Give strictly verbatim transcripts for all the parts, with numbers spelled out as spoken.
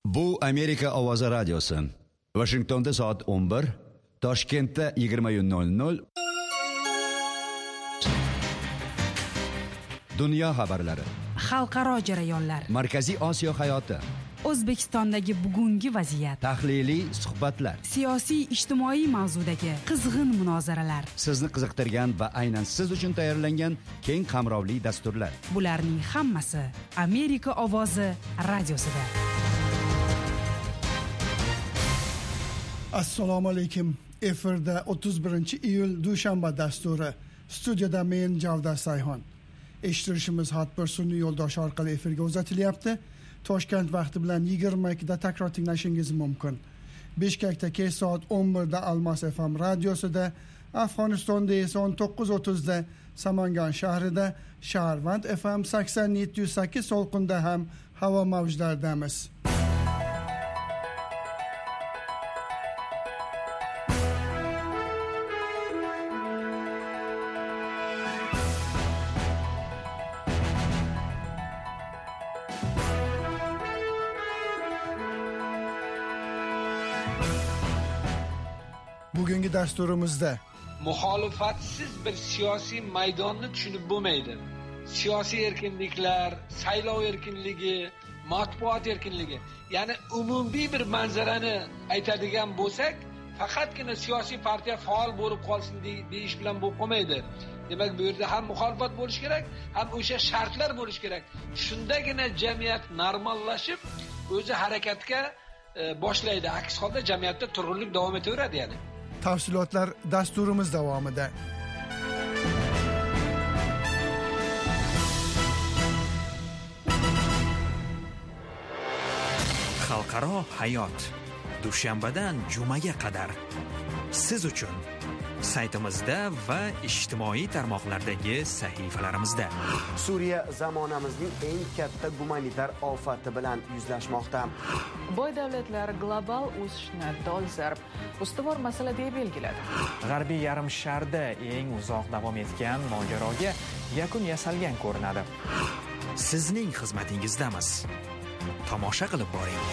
Bu Amerika ovozi radiosi. Washingtonda soat o'n bir, Toshkentda yigirma nol nol. Dunyo xabarlari. Xalqaro jarayonlar. Markaziy Osiyo hayoti. O'zbekistondagi bugungi vaziyat. Tahliliy suhbatlar. Siyosiy ijtimoiy mavzudagi qizg'in munozaralar. Sizni qiziqtirgan va aynan siz uchun tayyorlangan keng qamrovli dasturlar. Bularning hammasi Amerika ovozi radiosida. Assalomu alaykum. Efirda o'ttiz birinchi iyul dushanba dasturi. Studiyada men Javdar Sayhon. Eshittirishimiz har bir sun'iy yo'ldosh orqali efirga uzatilyapti. Toshkent vaqti bilan yigirma ikkida takror tinglashingiz mumkin. Bishkekda kech soat o'n birda Almas F M radiosida, Afg'onistonda esa o'n to'qqiz o'ttizda Samangan shahrida, Sharvand F M sakson yetti yuz sakkiz So'lqinda ham havo mavjlaridamiz. Bugungi dasturimizda muxolifatsiz bir siyosiy maydonni tushunib bo'lmaydi. Siyosiy erkinliklar, saylov erkinligi, matbuot erkinligi, ya'ni umumiy bir manzarani aytadigan bo'lsak, faqatgina siyosiy partiya faol bo'lib qolsin deyish bilan bo'lib qolmaydi. Demak, bu yerda ham muxolifat bo'lish kerak, ham o'sha shartlar bo'lish kerak. Shundagina jamiyat normallashib, o'zi harakatga e, boshlaydi. Aks holda jamiyatda turg'unlik davom etaveradi yani. Tafsilotlar dasturimiz davomida. Xalqaro hayot. Dushanbadan jumaga qadar siz uchun saytimizda va ijtimoiy tarmoqlardagi sahifalarimizda. Suriya zamonamizning eng katta gumanitar ofati bilan yuzlashmoqda. Boy davlatlar global o'sishni dolzarb ustuvor masala deb belgiladi. G'arbiy yarim sharda eng uzoq davom etgan mojaroga yakun yasalgan ko'rinadi. Sizning xizmatingizdamiz. Tomosha qilib boring.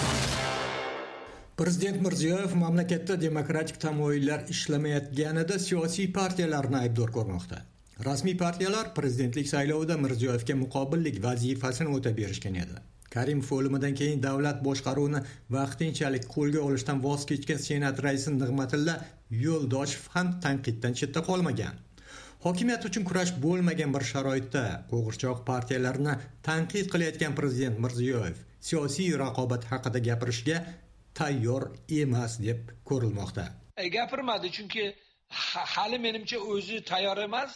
Prezident Mirziyoyev mamlakatda demokratik tamoyillar ishlamayotganida siyosiy partiyalarni aybdor ko'rmoqda. Rasmiy partiyalar prezidentlik saylovida Mirziyoyevga muqobillik vazifasini o'tab berishgan edi. Karimov o'limidan keyin davlat boshqaruvini vaqtinchalik qo'lga olishdan voz kechgan Senat raisi Nig'matilla Yo'ldoshev ham tanqiddan chetda qolmagan. Hokimiyat uchun kurash bo'lmagan bir sharoitda qo'g'irchoq partiyalarni tanqid qilayotgan prezident Mirziyoyev siyosiy raqobat haqida gapirishga tayyor emas deb ko'rilmoqda. E, gapirmadi chunki hali menimcha o'zi tayyor emas.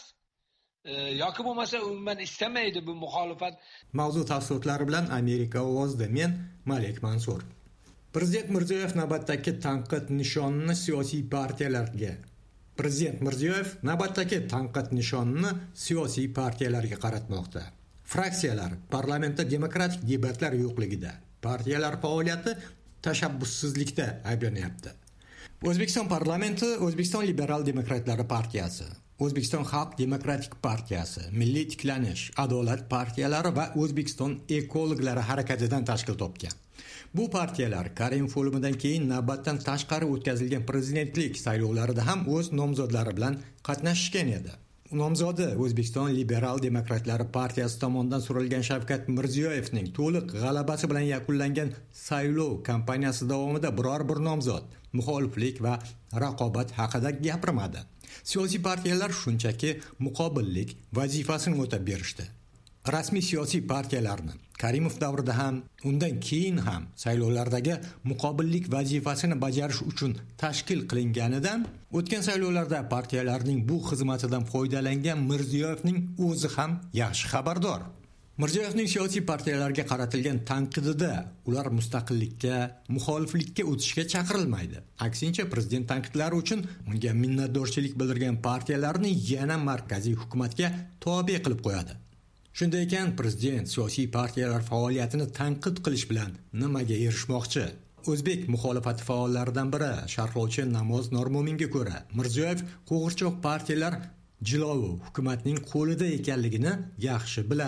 E, yoki bo'lmasa umuman istamaydi bu muxolifat. Mavzu tafsilotlari bilan Amerika ovozida men Malik Mansur. Prezident Mirziyoyev navbatdagi tanqid nishonini siyosiy partiyalarga Prezident Mirziyoyev navbatdagi tanqid nishonini siyosiy partiyalarga qaratmoqda. Fraksiyalar parlamentda demokratik debatlar yo'qligida, partiyalar faoliyati tashabbussizlikda ayblanyapti. O'zbekiston parlamenti O'zbekiston Liberal Demokratlari partiyasi, O'zbekiston Xalq Demokratik partiyasi, Milliy tiklanish, Adolat partiyalari va O'zbekiston ekologlari harakatidan tashkil topgan. Bu partiyalar Karimov o'limidan keyin navbatdan tashqari o'tkazilgan prezidentlik saylovlarida ham o'z nomzodlari bilan qatnashgan edi. Nomzodi O'zbekiston Liberal Demokratlari partiyasi tomonidan so'ralgan Shavkat Mirziyoyevning to'liq g'alabasi bilan yakunlangan saylov kampaniyasi davomida biror bir nomzod muxoliflik va raqobat haqida gapirmadi. Siyosiy partiyalar shunchaki muqobillik vazifasini o'tab berishdi. Rasmiy siyosiy partiyalarni Karimov davrida ham, undan keyin ham saylovlardagi muqobillik vazifasini bajarish uchun tashkil qilinganidan o'tgan saylovlarda partiyalarning bu xizmatidan foydalangan Mirziyoyevning o'zi ham yaxshi xabardor. Mirziyoyevning siyosiy partiyalarga qaratilgan tanqidida ular mustaqillikka, muxoliflikka o'tishga chaqirilmaydi. Aksincha, prezident tanqidlari uchun unga minnatdorchilik bildirgan partiyalarni yana markaziy hukumatga tobe qilib qo'yadi. Shunday ekan, prezident siyosiy partiyalar faoliyatini tanqid qilish bilan nimaga erishmoqchi? O'zbek muxolifati faollaridan biri, sharhlovchi Namoz Normo'minga ko'ra, Mirziyoyev qo'g'irchoq partiyalar jilovi hukumatning qo'lida ekanligini yaxshi biladi.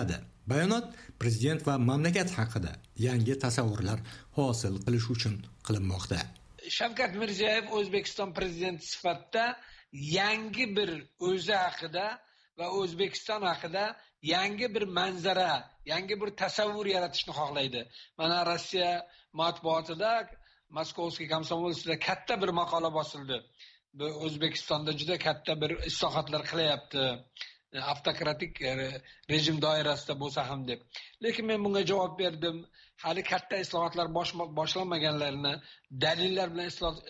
Bayonot prezident va mamlakat haqida yangi tasavvurlar hosil qilish uchun qilinmoqda. Shavkat Mirziyoyev O'zbekiston prezidenti sifatida yangi bir o'zi haqida va O'zbekiston haqida yangi bir manzara, yangi bir tasavvur yaratishni xohlaydi. Mana Rossiya matbuotida Moskovskiy komsomolsida katta bir maqola bosildi. Bu O'zbekistonda juda katta bir islohotlar qilyapti. Avtokratik rejim doirasida bo'lsa ham deb. Lekin men bunga javob berdim. Hali katta islohotlar boshlanmaganlarini dalillar bilan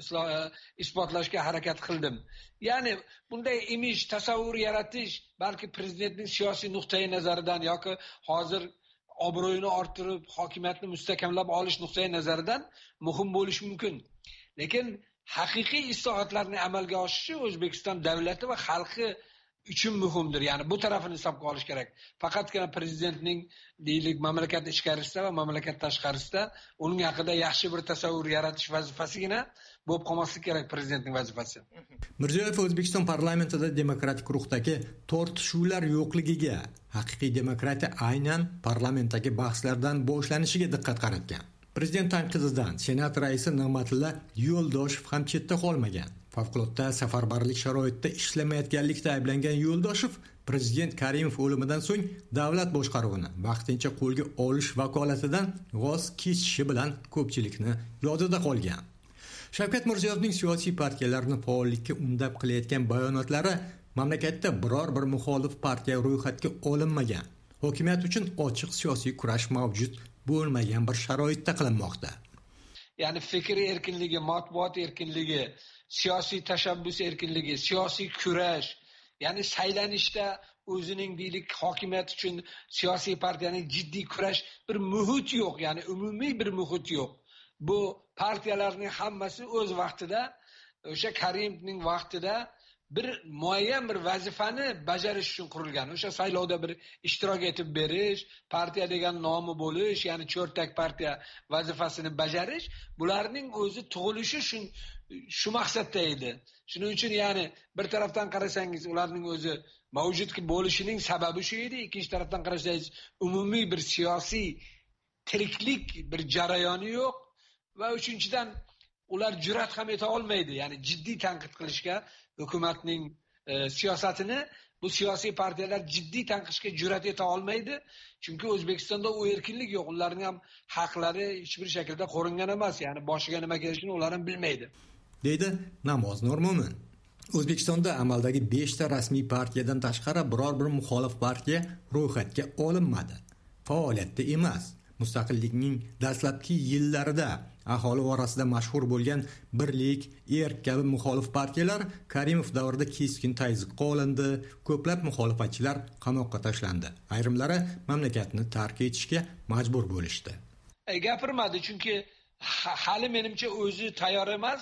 isbotlashga harakat qildim. Ya'ni bunday imij, tasavvur yaratish balki prezidentning siyosiy nuqtai nazaridan yoki hozir obro'yini orttirib, hokimiyatni mustahkamlab olish nuqtai nazaridan muhim bo'lishi mumkin. Lekin haqiqiy islohotlarning amalga oshishi O'zbekiston davlati va xalqi uchun muhimdir. Ya'ni bu tarafini hisobga olish kerak. Faqatgina prezidentning deylik mamlakat ichkarisida va mamlakat tashqarisida uning haqida yaxshi bir tasavvur yaratish vazifasigina bo'lib qolmaslik kerak prezidentning vazifasi. Mirziyoyev O'zbekiston parlamentida demokratik ruhdagi tortishuvlar yo'qligiga, haqiqiy demokratiya aynan parlamentdagi bahslardan boshlanishiga diqqat qaratgan. Prezident tanqididan Senat raisi Nig'matilla Yo'ldoshev ham chetda qolmagan. Favqulodda safarbarlik sharoitida ishlamayotganlikda ayblangan Yo'ldoshev prezident Karimov o'limidan so'ng davlat boshqaruvini vaqtincha qo'lga olish vakolatidan voz kechishi bilan ko'pchilikni yodida qolgan. Shavkat Mirziyoyevning siyosiy partiyalarni faollikka undab qilayotgan bayonotlari mamlakatda biror bir muxolif partiya ro'yxatga olinmagan, hokimiyat uchun ochiq siyosiy kurash mavjud bo'lmagan bir sharoitda qilinmoqda. Ya'ni fikr erkinligi, matbuot erkinligi, siyosiy tashabbus erkinligi, siyosiy kurash, ya'ni saylanishda o'zining deylik hokimiyat uchun siyosiy partiyaning jiddiy kurash bir muhit yo'q, ya'ni umumiy bir muhit yo'q. Bu partiyalarning hammasi o'z vaqtida, o'sha Karimovning vaqtida bir muayyan bir vazifani bajarish uchun qurilgan. O'sha saylovda bir ishtirok etib berish, partiya degan nomi bo'lish, ya'ni cho'rtak partiya vazifasini bajarish, bularning o'zi tug'ilishi shu shu maqsadda edi. Shuning uchun ya'ni bir tarafdan qarasangiz ularning o'zi mavjudki bo'lishining sababi shu edi, ikkinchi tarafdan qarasangiz umumiy bir siyosiy tiriklik bir jarayoni yo'q va uchinchidan ular jur'at ham eta olmaydi, ya'ni jiddiy tanqid qilishga hukumatning e, siyosatini bu siyosiy partiyalar jiddiy tanqishga jur'at eta olmaydi. Chunki O'zbekistonda u erkinlik yo'q. Ularning ham haqlari hech bir shaklda qo'ringan emas. Ya'ni boshiga nima kelishini ular ham bilmaydi. Deydi Namoz Nurmo'min. O'zbekistonda amaldagi besh ta rasmiy partiyadan tashqari biror bir muxolif partiya ro'yxatga olinmadi. Faoliyatda emas. Mustaqillikning dastlabki yillarida aholi orasida mashhur bo'lgan Birlik, Erk kabi muxolif partiyalar Karimov davrida keskin tayziqqa olindi, ko'plab muxolifatchilar qamoqqa tashlandi. Ayrimlari mamlakatni tark etishga majbur bo'lishdi. E, gapirmadi chunki hali menimcha o'zi tayyor emas.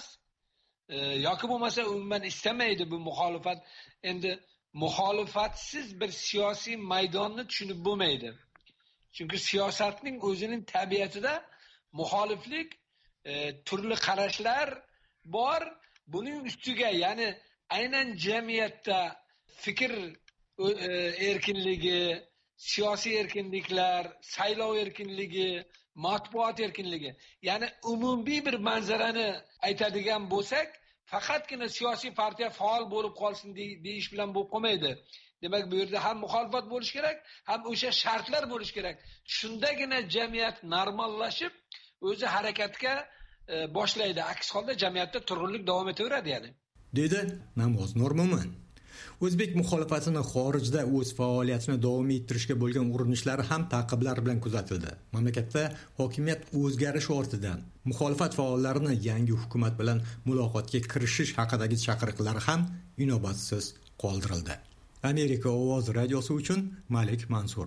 E, yoki bo'lmasa umuman istamaydi bu muxolifat. Endi muxolifatsiz bir siyosiy maydonni tushunib bo'lmaydi. Chunki siyosatning o'zining tabiatida muxoliflik, e, turli qarashlar bor. Buning ustiga, ya'ni aynan jamiyatda fikr e, erkinligi, siyosiy erkinliklar, saylov erkinligi, matbuot erkinligi, ya'ni umumiy bir manzarani aytadigan bo'lsak, faqatgina siyosiy partiya faol bo'lib qolsin deyish bilan bo'lib qolmaydi. Demak, bu yerda ham muxolifat bo'lish kerak, ham o'sha shartlar bo'lish kerak. Shundagina jamiyat normallashib, o'zi harakatga e, boshlaydi. Aks holda jamiyatda turg'unlik davom etaveradi ya'ni. Dedi Namoz Nurmo'min. O'zbek muxolifatini xorijda o'z faoliyatini davom ettirishga bo'lgan urinishlari ham ta'qiblar bilan kuzatildi. Mamlakatda hokimiyat o'zgarishi ortidan muxolifat faollarini yangi hukumat bilan muloqotga kirishish haqidagi chaqiriqlari ham inobatsiz qoldirildi. Amerika ovozi radiosi uchun Malik Mansur.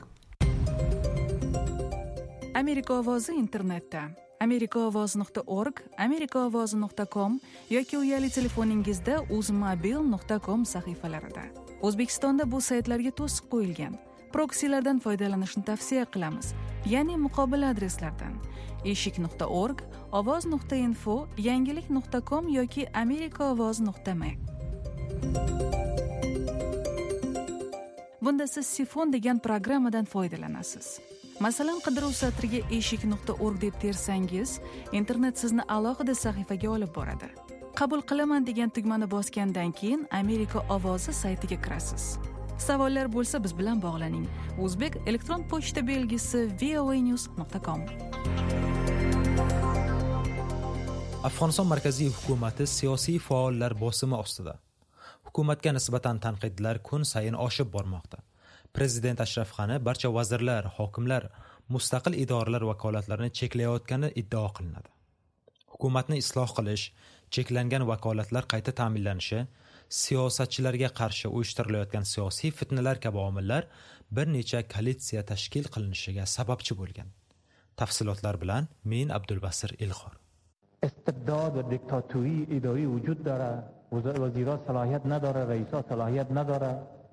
Amerika ovozi internetda amerika ovozi nuqta org, amerika ovozi nuqta com yoki uyali telefoningizda uzmobil nuqta com sahifalarida. O'zbekistonda bu saytlarga to'siq qo'yilgan. Proksilardan foydalanishni tavsiya qilamiz. Ya'ni muqobil adreslardan eshik nuqta org, ovoz nuqta info, yangilik nuqta com yoki amerika ovozi nuqta m. Bunda siz Sifon degan programmadan foydalanasiz. Masalan, qidiruv satriga eshik nuqta org deb tersangiz, internet sizni alohida sahifaga olib boradi. Qabul qilaman degan tugmani bosgandan keyin Amerika ovozi saytiga kirasiz. Savollar bo'lsa biz bilan bog'laning. O'zbek elektron pochta belgisi v o a news nuqta com. Afg'oniston markaziy hukumati siyosiy faollar bosimi ostida. Hukumatga nisbatan tanqidlar kun sayin oshib bormoqda. Prezident Ashraf G'ani barcha vazirlar, hokimlar, mustaqil idoralar vakolatlarini cheklayotgani iddao qilinadi. Hukumatni isloh qilish, cheklangan vakolatlar qayta ta'minlanishi, siyosatchilarga qarshi uyushtirilayotgan siyosiy fitnalar kabi omillar bir necha koalitsiya tashkil qilinishiga sababchi bo'lgan. Tafsilotlar bilan men Abdulbasir Ilg'or. استبداد و دیکتاتوری اداری وجود داره، وزیرا صلاحیت نداره، رئیسا صلاحیت نداره.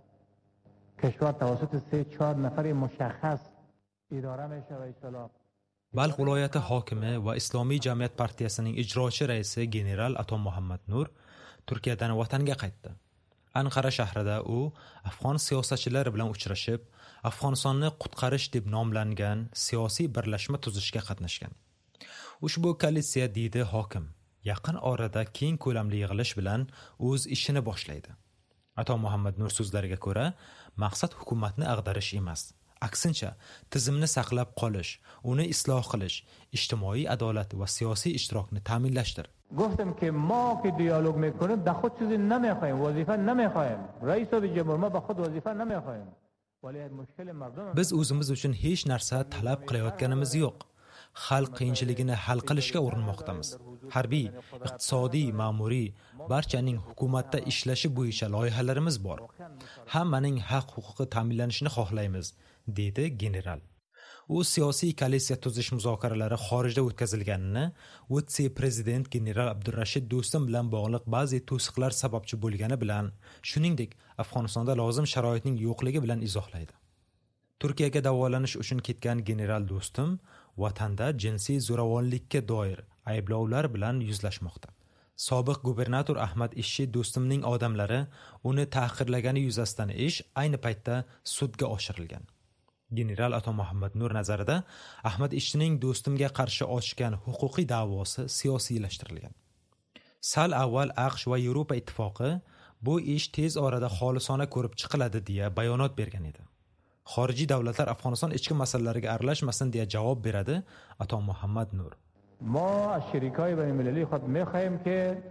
کشور توسط سه چهار نفر مشخص اداره میشه و اصلاح. Balx viloyati hokimi va Islomiy jamiyat partiyasining ijrochi raisi general Ato Muhammad Nur Turkiyadan vatanga qaytdi. Anqara shahrida u afg'on siyosatchilari bilan uchrashib, Afg'onistonni qutqarish deb nomlangan siyosiy birlashma tuzishga qatnashgan. Ushbu koalitsiya, deydi hokim, yaqin orada keng ko'lamli yig'ilish bilan o'z ishini boshlaydi. Ato Muhammad Nur so'zlariga ko'ra, maqsad hukumatni ag'darish emas, aksincha tizimni saqlab qolish, uni isloh qilish, ijtimoiy adolat va siyosiy ishtirokni ta'minlashdir. گفتم که ما که دیالوگ میکنیم در خود چیزی نمیخوایم، وظیفه نمیخوایم. رئیس جمهور ما به خود وظیفه نمیخوایم. ولی مشکل مردم Biz o'zimiz uchun hech narsa talab qilayotganimiz yo'q. Xalq qiyinchiligini hal qilishga urinmoqdamiz. Harbiy, iqtisodiy, ma'muriy barchaning hukumatda ishlashi bo'yicha loyihalarimiz bor. Hammaning haq-huquqi ta'minlanishini xohlaymiz, dedi general. U siyosiy koalitsiya tuzish muzokaralari xorijda o'tkazilganini, Utsi prezident general Abdurashid Do'stum bilan bog'liq ba'zi to'siqlar sababchi bo'lgani bilan, shuningdek, Afg'onistonda lozim sharoitning yo'qligi bilan izohlaydi. Turkiyaga davolanish uchun ketgan general Do'stum vatanda jinsiy zo'ravonlikka doir ayblovlar bilan yuzlashmoqda. Sobiq gubernator Ahmad Ishchi Do'stumning odamlari uni tahqirlagani yuzasidan ish ayni paytda sudga oshirilgan. General Ato Muhammad Nur nazarida Ahmad Ishchining Do'stumga qarshi ochgan huquqiy da'vosi siyosiylashtirilgan. Sal avval AQSh va Yevropa ittifoqi bu ish tez orada xolisona ko'rib chiqiladi deya bayonot bergan edi. Xorijiy davlatlar Afg'oniston ichki masalalariga aralashmasin deya javob beradi Ato Muhammad Nur. ما از شریکای بین المللی خود میخواهیم که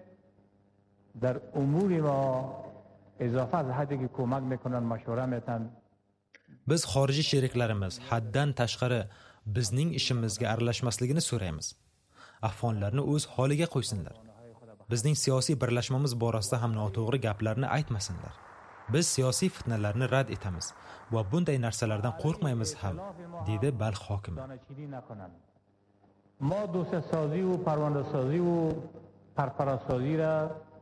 در امور ما اضافه از حدی که کمک میکنن مشوره میتن. Biz xorijiy sheriklarimiz haddan tashqari bizning ishimizga aralashmasligini so'raymiz. Afg'onlarni o'z holiga qo'ysinlar. Bizning siyosiy birlashmamiz borasida ham noto'g'ri gaplarni aytmasinlar. Biz siyosiy fitnalarni rad etamiz va bunday narsalardan qo'rqmaymiz ham, dedi Balx hokimi. ما دوست سازی و پرونده سازی و پرپرسازی را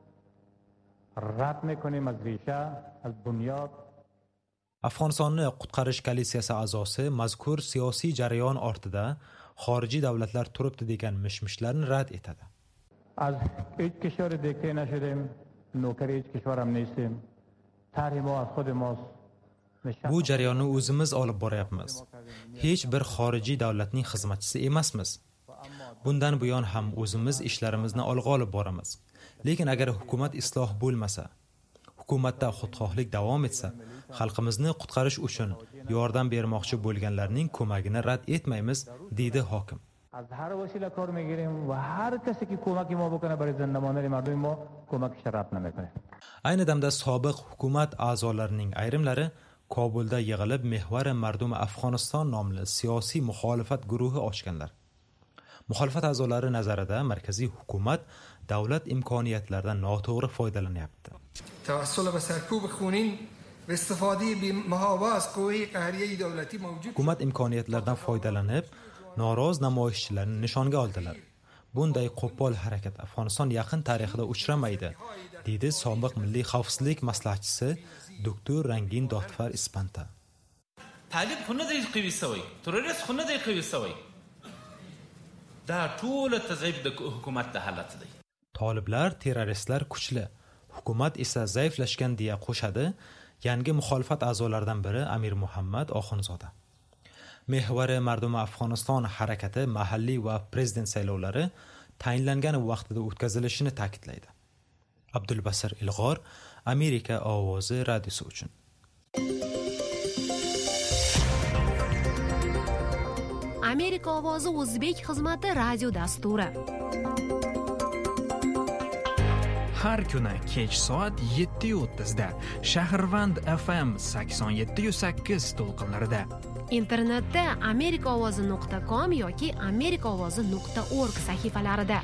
رد میکنیم از ریشه، از بنیاد. Afg'onistonni qutqarish koalitsiyasi a'zosi mazkur siyosiy jarayon ortida xorijiy davlatlar turibdi degan mishmishlarni rad etadi. از هیچ کشور دیکته نشدیم، نوکر هیچ کشور هم نیستیم. طرح ما از خود ماست. Bu jarayonni o'zimiz olib boryapmiz. Hech bir xorijiy davlatning xizmatchisi emasmiz. Bundan buyon ham o'zimiz ishlarimizni olg'a olib boramiz. Lekin agar hukumat isloh bo'lmasa, hukumatda xudxohlik davom etsa, xalqimizni qutqarish uchun yordam bermoqchi bo'lganlarning ko'magini rad etmaymiz, deydi hokim. از هر وسیله کار میگیریم و هر کسی که کمکی ما بکنه برای زنده ماندن مردم ما کمکش رد نمیکنیم. Ayni damda sobiq hukumat a'zolarining ayrimlari Kobulda yig'ilib Mehvari Mardum Afg'oniston nomli siyosiy muxolifat guruhi ochganlar. Muxolifat a'zolari nazarida markaziy hukumat davlat imkoniyatlaridan noto'g'ri foydalanyapti. توسل به سرکوب خونین و استفاده بی‌محابا از قوه قهریه دولتی موجود. Hukumat imkoniyatlaridan foydalanib noroz namoyishchilarni nishonga oldilar. Bunday qo'pol harakat Afg'oniston yaqin tarixida uchramaydi, deydi sobiq milliy xavfsizlik maslahatchisi doktor Rangin Dodfar Ispanta. Talib xunna dey qo'yib so'y, terrorist xunna dey qo'yib so'y. Da to'la tazib de hukumatda holatida. Toliblar, terroristlar kuchli, hukumat esa zaiflashgan deya qo'shadi yangi muxolifat a'zolaridan biri Amir Muhammad Oxunzoda. Mehvari Mardum Afg'oniston harakati mahalliy va prezident saylovlari tayinlangan vaqtida o'tkazilishini ta'kidlaydi. Abdulbasir Ilg'or, Amerika ovozi radiosi uchun. Amerika ovozi o'zbek xizmati radio dasturi. Har kuni kech soat yetti o'ttiz da Shahrvand F M sakson yetti sakkiz to'lqinlarida. Internetda amerika ovozi nuqta com yoki amerika ovozi nuqta org sahifalarida.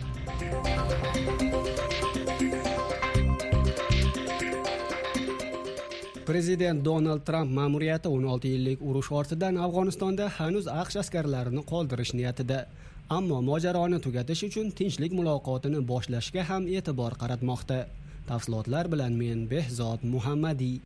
Prezident Donald Trump ma'muriyati o'n olti yillik urush ortidan Afg'onistonda hanuz AQSh askarlarini qoldirish niyatida, ammo mojaroni tugatish uchun tinchlik muloqotini boshlashga ham e'tibor qaratmoqda. Tafsilotlar bilan men Behzod Muhammadiy.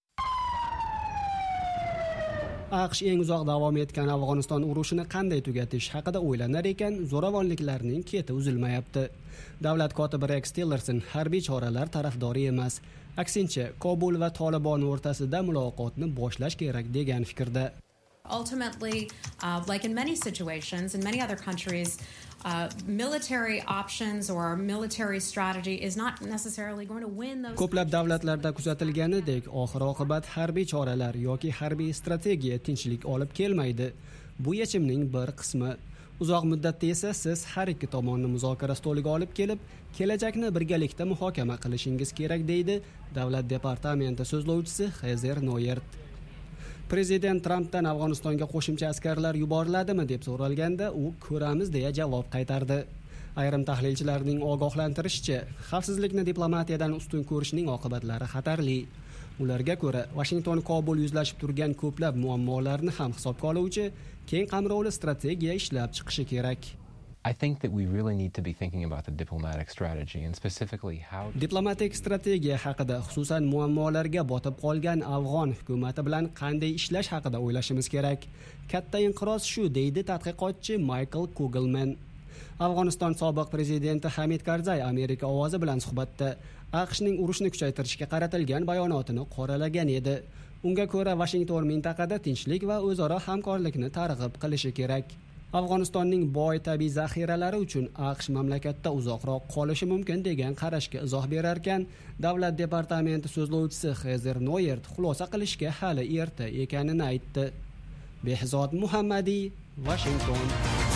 AQSh eng uzoq davom etgan Afg'oniston urushini qanday tugatish haqida o'ylanar ekan, zo'ravonliklarning keti uzilmayapti. Davlat kotibi Rex Tillerson harbiy choralar tarafdori emas, aksincha Kobul va Tolibon o'rtasida muloqotni boshlash kerak degan fikrda. Ultimately, uh, like in many situations, in many other countries, uh, military options or military strategy is not necessarily going to win those. Ko'plab davlatlarda kuzatilganidek, oxir-oqibat harbiy choralar yoki harbiy strategiya tinchlik olib kelmaydi. Bu yechimning bir qismi. Uzoq muddatda esa siz har ikki tomonni muzokara stoliga olib kelib, kelajakni birgalikda muhokama qilishingiz kerak, deydi Davlat departamenti so'zlovchisi Hezer Noyert. Prezident Trampdan Afg'onistonga qo'shimcha askarlar yuboriladimi deb so'ralganda, u ko'ramiz deya javob qaytardi. Ayrim tahlilchilarning ogohlantirishicha, xavfsizlikni diplomatiyadan ustun ko'rishning oqibatlari xatarli. Ularga ko'ra, Washington Kobul yuzlashib turgan ko'plab muammolarni ham hisobga oluvchi keng qamrovli strategiya ishlab chiqishi kerak. I think that we really need to be thinking about the diplomatic strategy and specifically how Diplomatik strategiya haqida, xususan muammolarga botib qolgan Afg'on hukumati bilan qanday ishlash haqida o'ylashimiz kerak. Katta inqiroz shu, deydi tadqiqotchi Michael Kugelman. Afg'oniston sobiq prezidenti Hamid Karzay Amerika ovozi bilan suhbatda AQShning urushni kuchaytirishga qaratilgan bayonotini qoralagan edi. Unga ko'ra, Washington mintaqada tinchlik va o'zaro hamkorlikni targ'ib qilishi kerak. Afg'onistonning boy tabiiy zaxiralari uchun AQSh mamlakatda uzoqroq qolishi mumkin degan qarashga izoh berar ekan, Davlat departamenti so'zlovchisi Hezer Noyert xulosa qilishga hali erta ekanini aytdi. Behzod Muhammadiy, Washington.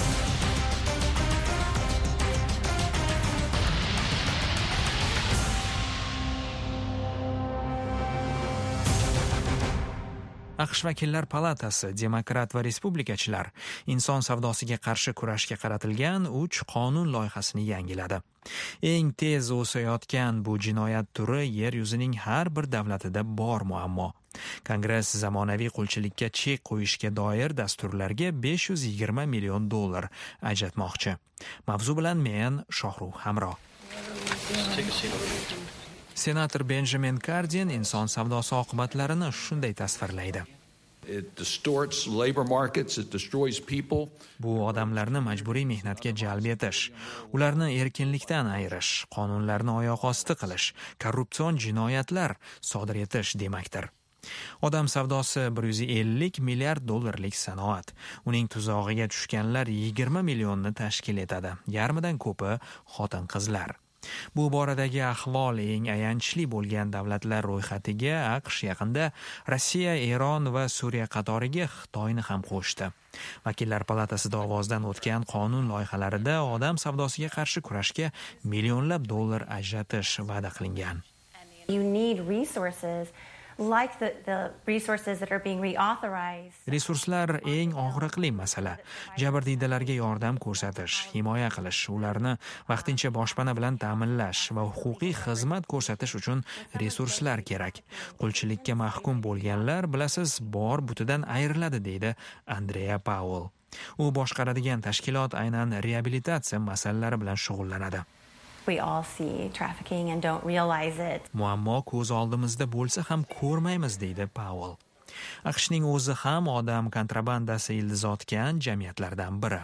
AQSh Vakillar palatasi demokrat va respublikachilar inson savdosiga qarshi kurashga qaratilgan uch qonun loyihasini yangiladi. Eng tez o'sayotgan bu jinoyat turi yer yuzining har bir davlatida bor muammo. Kongress zamonaviy qulchilikka chek qo'yishga doir dasturlarga besh yuz yigirma million dollar ajratmoqchi. Mavzu bilan men Shohruh Hamro. Senator Benjamin Cardin inson savdosi oqibatlarini shunday tasvirlaydi. It distorts labor markets, it destroys people. Bu odamlarni majburiy mehnatga jalb etish, ularni erkinlikdan ayirish, qonunlarni oyoq osti qilish, korrupsion jinoyatlar sodir etish demakdir. Odam savdosi bir yuz ellik milliard dollarlik sanoat. Uning tuzog'iga tushganlar yigirma millionni tashkil etadi. Yarmidan ko'pi xotin-qizlar. Bu boradagi ahvol eng ayanchli bo'lgan davlatlar ro'yxatiga AQSh yaqinda Rossiya, Eron va Suriya qatoriga Xitoyni ham qo'shdi. Vakillar palatasida ovozdan o'tgan qonun loyihalarida odam savdosiga qarshi kurashga millionlab dollar ajratish va'da qilingan. You need resources like the, the resources that are being reauthorized. Resurslar eng og'riqli masala. Jabrdiydalarga yordam ko'rsatish, himoya qilish, ularni vaqtincha boshpana bilan ta'minlash va huquqiy xizmat ko'rsatish uchun resurslar kerak. Qulchilikka mahkum bo'lganlar, bilasiz, bor butidan ayriladi, deydi Andrea Powell. U boshqaradigan tashkilot aynan reabilitatsiya masalalari bilan shug'ullanadi. We all see trafficking and don't realize it. Muammo ko'z oldimizda bo'lsa ham ko'rmaymiz, deydi Powell. AQShning o'zi ham odam kontrabandasi ildizotgan jamiyatlardan biri.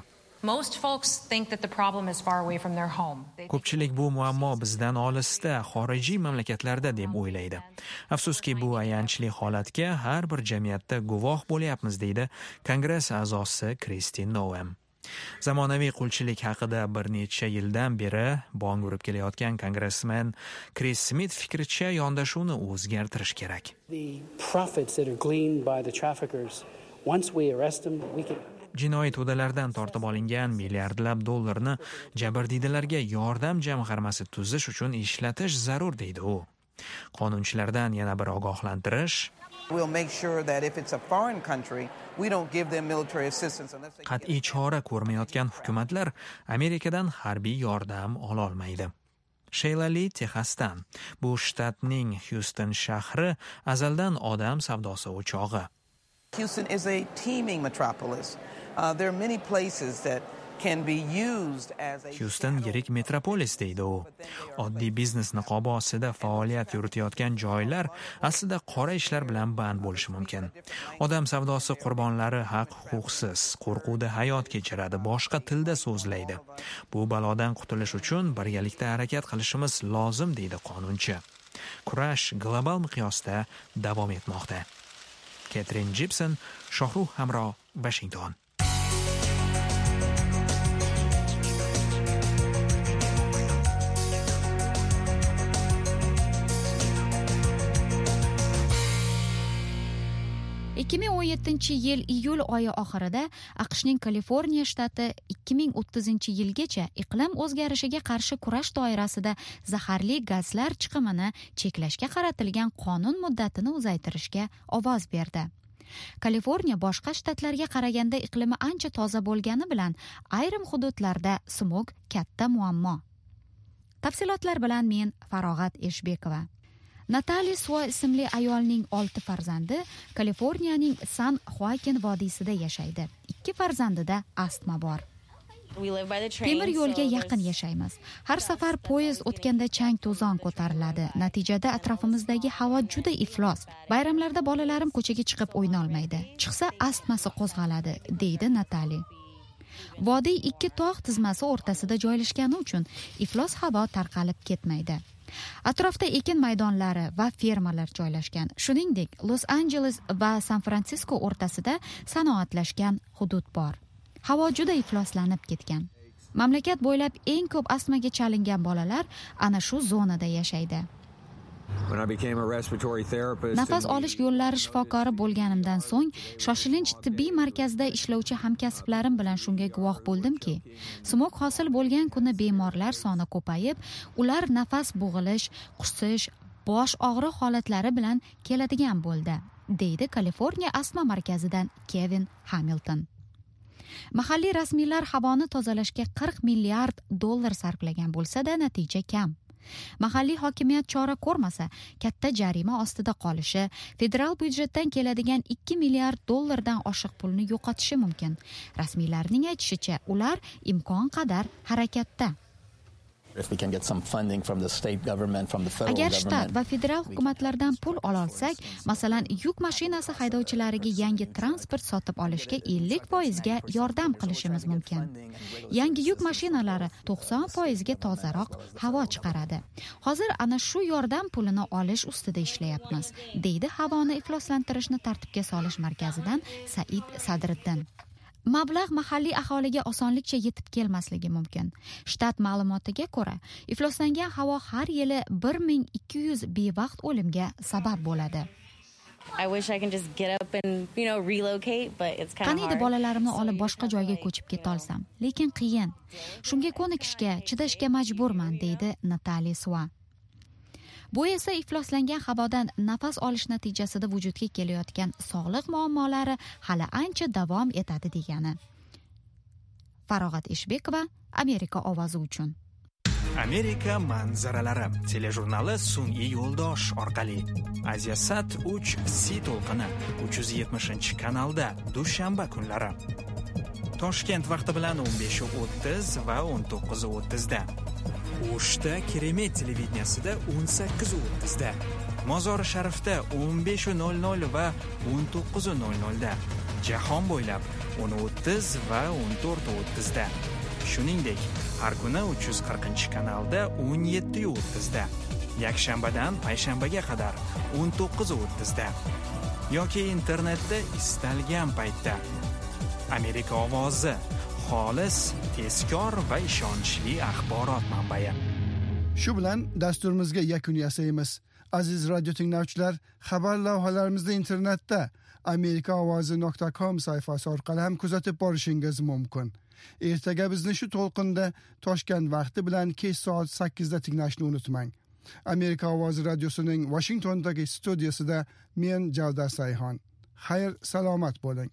Most folks think that the problem is far away from their home. Ko'pchilik bu muammo bizdan olisda, xorijiy mamlakatlarda deb o'ylaydi. Afsuski bu ayanchli holatga har bir jamiyatda guvoh bo'lyapmiz, deydi Kongress a'zosi Kristin Noem. Zamonaviy qulchilik haqida bir necha yildan beri bong urib kelayotgan kongressmen Chris Smith fikricha yondashuvni o'zgartirish kerak. The profits that are gleaned by the traffickers, once we arrest them, we can Jinoiy to'dalardan tortib olingan milliardlab dollarni jabrdiydalarga yordam jamg'armasi tuzish uchun ishlatish zarur, deydi u. Qonunchilardan yana bir ogohlantirish. We'll make sure that if it's a foreign country, we don't give them military assistance unless they Qat'iy chora ko'rmayotgan hukumatlar Amerikadan harbiy yordam ola olmaydi. Sheyla Lee Texasdan. Bu shtatning Houston shahri azaldan odam savdosi o'chog'i. Houston is a teeming metropolis. Uh, there are many places that can be used as a Houston yirik metropolis, deydi u. Oddiy biznes niqobi ostida faoliyat yuritayotgan joylar aslida qora ishlar bilan band bo'lishi mumkin. Odam savdosi qurbonlari haq-huquqsiz, qo'rquvda hayot kechiradi, boshqa tilda so'zlaydi. Bu balodan qutulish uchun birgalikda harakat qilishimiz lozim, deydi qonunchi. Kurash global miqyosda davom etmoqda. Catherine Gibson, Shohruh Hamro, Washington. ikki ming o'n yettinchi yil iyul oyi oxirida AQShning Kaliforniya shtati ikki ming o'ttizinchi yilgacha iqlim o'zgarishiga qarshi kurash doirasida zaharli gazlar chiqimini cheklashga qaratilgan qonun muddatini uzaytirishga ovoz berdi. Kaliforniya boshqa shtatlarga qaraganda iqlimi ancha toza bo'lgani bilan ayrim hududlarda smog katta muammo. Tafsilotlar bilan men Farog'at Eshbekova. Natali Swa ismli ayolning olti farzandi Kaliforniyaning San Joaquin vodiysida yashaydi. Ikki farzandida astma bor. Temir yo'lga yaqin yashaymiz. Har safar poyezd o'tganda chang to'zon ko'tariladi. Natijada atrofimizdagi havo juda iflos. Bayramlarda bolalarim ko'chaga chiqib o'yna olmaydi. Chiqsa astmasi qo'zg'aladi, deydi Natali. Vodiy ikki tog' tizmasi o'rtasida joylashgani uchun iflos havo tarqalib ketmaydi. Atrofda ekin maydonlari va fermalar joylashgan. Shuningdek, Los Angeles va San Fransisko o'rtasida sanoatlashgan hudud bor. Havo juda ifloslanib ketgan. Mamlakat bo'ylab eng ko'p astmaga chalingan bolalar ana shu zonada yashaydi. Nafas olish yo'llari shifokori bo'lganimdan so'ng shoshilinch tibbiy markazda ishlovchi hamkasblarim bilan shunga guvoh bo'ldimki, smog hosil bo'lgan kuni bemorlar soni ko'payib, ular nafas bo'g'ilish, qusish, bosh og'riq holatlari bilan keladigan bo'ldi, deydi Kaliforniya astma markazidan Kevin Hamilton. Mahalliy rasmiylar havoni tozalashga qirq milliard dollar sarflagan bo'lsa-da, natija kam. Mahalliy hokimiyat chora ko'rmasa, katta jarima ostida qolishi, federal byudjetdan keladigan ikki milliard dollardan oshiq pulni yo'qotishi mumkin. Rasmiylarning aytishicha, ular imkon qadar harakatda. Agar shtat va federal hukumatlardan pul ola olsak, masalan, yuk mashinasi haydovchilariga yangi transport sotib olishga ellik foizga yordam qilishimiz mumkin. Yangi yuk mashinalari to'qson foizga tozaroq havo chiqaradi. Hozir ana shu yordam pulini olish ustida ishlayapmiz, deydi havoni ifloslantirishni tartibga solish markazidan Said Sadriddin. Mablag' mahalliy aholiga osonlikcha yetib kelmasligi mumkin. Shtat ma'lumotiga ko'ra, ifloslangan havo har yili bir ming ikki yuz bevaqt o'limga sabab bo'ladi. Qaniydi bolalarimni olib boshqa joyga ko'chib keta olsam, lekin qiyin. Shunga ko'nikishga, chidashga majburman, deydi Natali Swa. Bu esa ifloslangan havodan nafas olish natijasida vujudga kelayotgan sog'liq muammolari hali ancha davom etadi degani. Farog'at Eshbekova, Amerika ovozi uchun. Amerika manzaralari telejurnali sun'iy yo'ldosh orqali Asiasat uch C to'lqini uch yuz yetmishinchi kanalda dushanba kunlari. Toshkent vaqti bilan o'n besh o'ttiz va o'n to'qqiz o'ttiz da. O'shda Keremet televideniyasida o'n sakkiz o'ttiz da. Mozori Sharifda o'n besh nol nol va o'n to'qqiz nol nol da. Jahon bo'ylab o'n o'ttiz va o'n to'rt o'ttiz da. Shuningdek, har kuni uch yuz qirqinchi kanalda o'n yetti o'ttiz da, yakshanbadan payshanbaga qadar o'n to'qqiz o'ttiz da yoki internetda istalgan paytda. Amerika ovozi, xolis, tezkor va ishonchli axborot manbai. Shu bilan dasturimizga yakun yasaymiz. Aziz radio tinglovchilar, xabar lavhalarimizni internetda amerika ovozi nuqta com sayfasi orqali ham kuzatib borishingiz mumkin. Ertaga bizni shu to'lqinda Toshkent vaqti bilan kech soat sakkizda tinglashni unutmang. Amerika ovozi radiosining Washingtondagi studiyasida men Javdar Sayxon. Xayr, salomat bo'ling.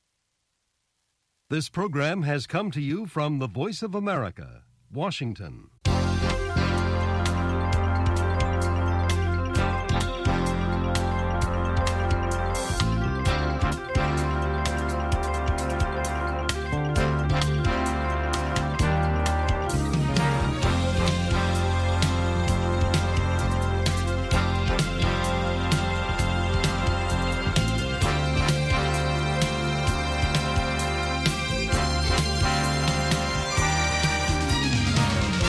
This program has come to you from the Voice of America, Washington.